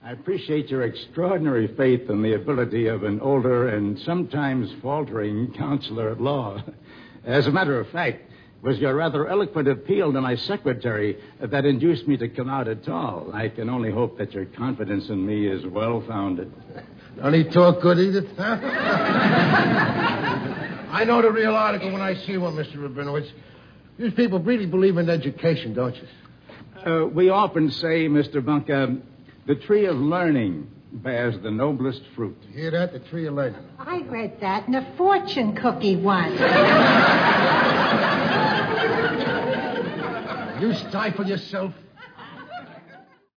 I appreciate your extraordinary faith in the ability of an older and sometimes faltering counselor at law. As a matter of fact, it was your rather eloquent appeal to my secretary that induced me to come out at all. I can only hope that your confidence in me is well-founded. Don't he talk good, Edith? Huh? I know the real article when I see one, Mr. Rabinowitz. You people really believe in education, don't you? We often say, Mr. Bunker, the tree of learning bears the noblest fruit. You hear that? The tree of learning. I read that in a fortune cookie once. You stifle yourself.